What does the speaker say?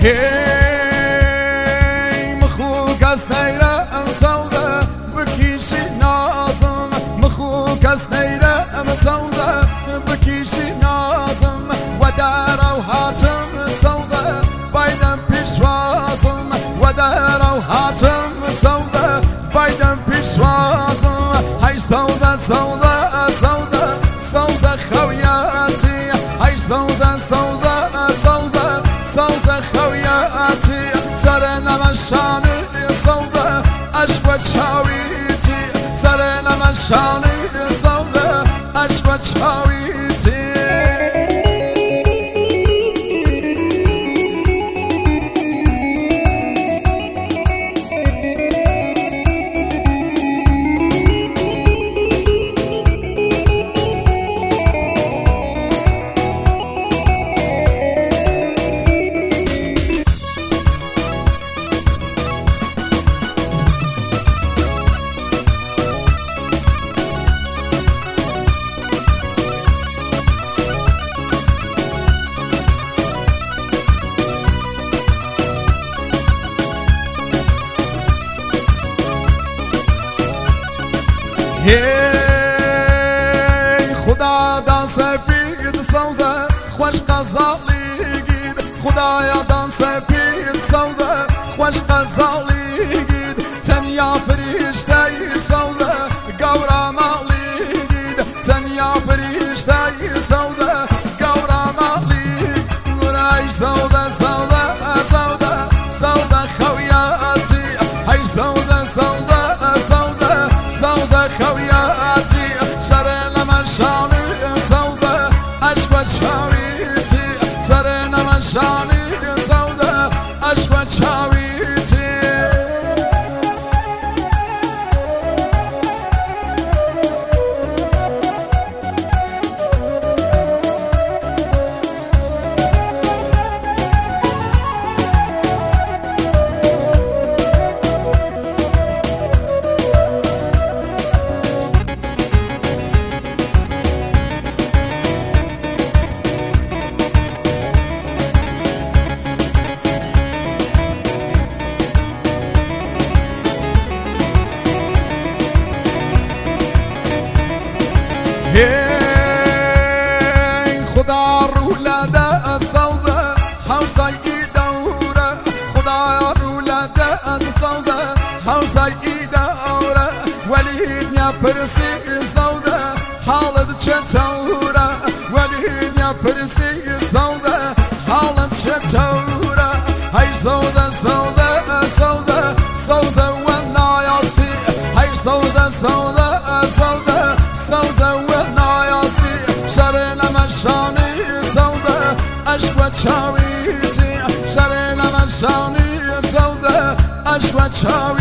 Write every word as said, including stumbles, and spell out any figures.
هی مخو کس نیرم سوزه بکیشی نازم مخو کس نیرم سوزه بکیشی نازم و در او هاتم سوزه بایدم پیشوازم و در او هاتم سوزه بایدم پیشوازم های سوزه سوزه سوزه سوزه خویاتی های سوزه سوزه سوزه سوزه خویاتی سر نمشانی سوزه عشق و چاویتی سر نمشانی سوزه عشق و چاویتی هی خدا دان سپید سوزه خوش غزالی گید خدایا دان سپید سوزه خوش غزالی گید تنیا فرشته سوزه گورا مالی گید تنیا فرشته سوزه گورا مالی نورای سوزه سوزه سوزه سوزه خویاتی های سوزه سوزه سوزه سوزه خویاتی سر نمشانی سوزه عشق و چاویتی سر نمشانی سوزه عشق و چاویتی هی خدا رو لده سوزه حوصای دوره خدا رو لده سوزه حوصای دوره ولی نیا پرسی سوزه حالت چطوره ولی نیا پرسی سوزه حالت چطوره های سوزه سوزه سوزه سوزه و نایاستی های سوزه سوزه سوزه سوزه و نایاستی سر نمشانی سوزه عشق و چاویتی سر نمشانی سوزه عشق و چاویتی